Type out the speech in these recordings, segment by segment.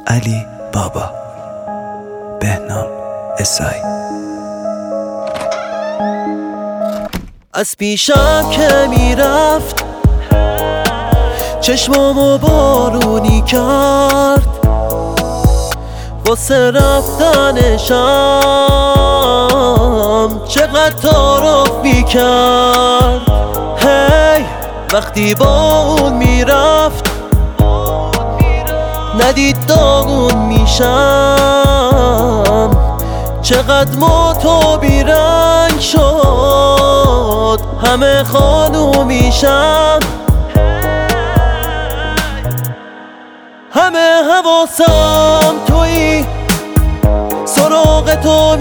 علی بابا، بهنام اسایی. از پیشم که میرفت چشمامو بارونی کرد، واسه رفتنشم چقدر تعارف میکرد. هی وقتی با اون میرفت ندید داغون میشم، چقدر موتو بیرنگ شد همه خانو میشم. همه حواسم تویی، سراغ تو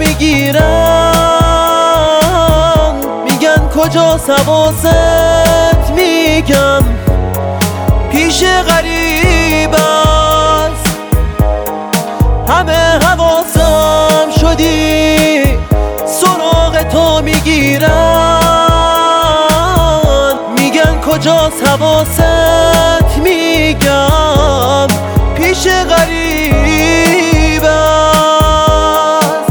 میگیرن، میگن کجاست حواست، میگم پیش غریب است. همه حواسم شدی، سراغ تو میگیرن، میگن کجاست حواست، میگم پیش غریب است.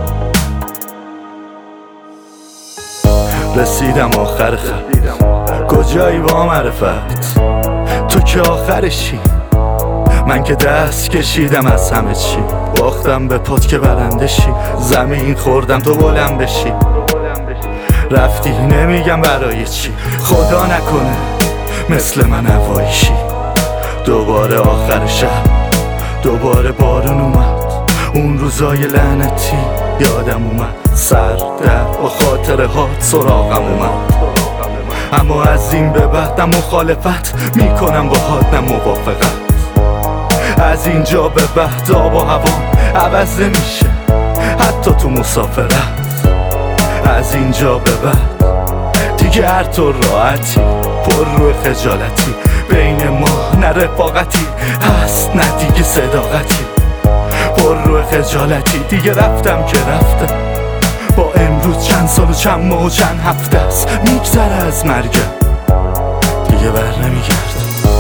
رسیدم آخر خط، کجایی با معرفت؟ تو که آخرشی، من که دست کشیدم از همه چی. باختم به پات که برنده شی، زمین خوردم تو بلند بشی. رفتی نمیگم برای چی، خدا نکنه مثل من هواییشی. دوباره آخر شب، دوباره بارون اومد، اون روزای لعنتی یادم اومد. سر در با خاطره هات سراغم اومد، اما از این به بعد نه مخالفت میکنم باهات نه موافقت. از اینجا به بعد آب و هوا عوض نمیشه حتی تو مسافرت. از اینجا به بعد دیگه هر طور راحتی، پر رو خجالتی، بین ما نه رفاقتی هست نه دیگه صداقتی. پر رو خجالتی دیگه رفتم که رفتم، با امروز چند سال و چند ماه و چند هفته است میگذره از مرگم، دیگه بر نمیگرد.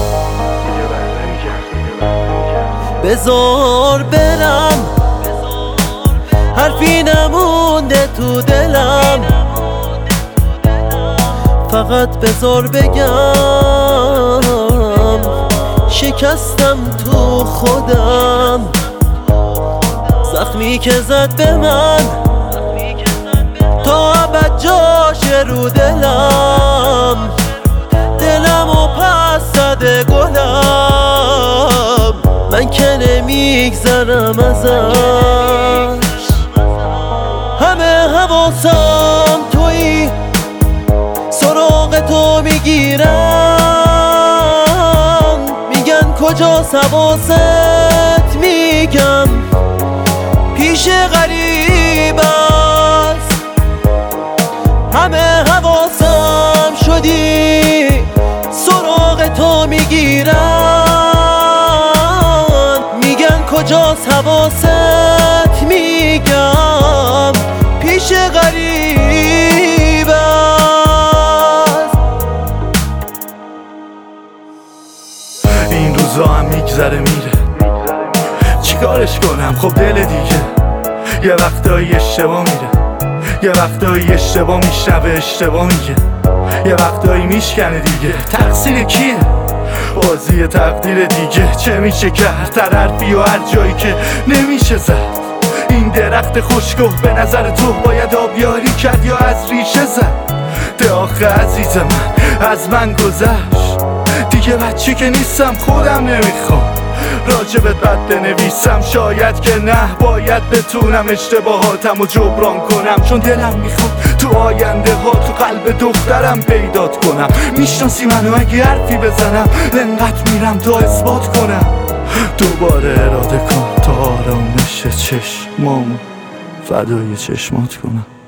بذار برم، حرفی نمونده تو دلم، فقط بذار بگم شکستم تو خودم. زخمی که زد به من تا ابد جاشه رو دلم، دلمو پس زده گلم، من که نمیگذرم ازش. همه حواسم تویی، سراغ تو میگیرن، میگن کجاست حواست، میگم پیش غریب است. همه حواسم شدی، سراغ تو میگیرن، میگن کجاست حواست، میگم پیش غریب است. این روزا هم میگذره میره، چیکارش کنم خب دل دیگه. یه وقتایی اشتباه میره، یه وقتایی اشتباه میشنوه اشتباه میگه، یه وقتایی میشکنه دیگه. تقصیر کیه؟ بازی تقدیر دیگه. چه میشه کرد؟ هر حرفی و هر جایی که نمیشه زد. این درخت خشکو به نظر تو باید آبیاری کرد یا از ریشه زد؟ ده آخه عزیز من از من گذشت، دیگه بچه که نیستم، خودم نمیخوام راجبت بد بنویسم. شاید که نه، باید بتونم اشتباهاتم رو جبران کنم، چون دلم میخواد تو آینده ها تو قلب دخترم پیدات کنم. میشناسی منو اگه حرفی بزنم، لنقدر میرم تا اثبات کنم. دوباره اراده کن تا آرامش چشمامو فدای چشمات کنم.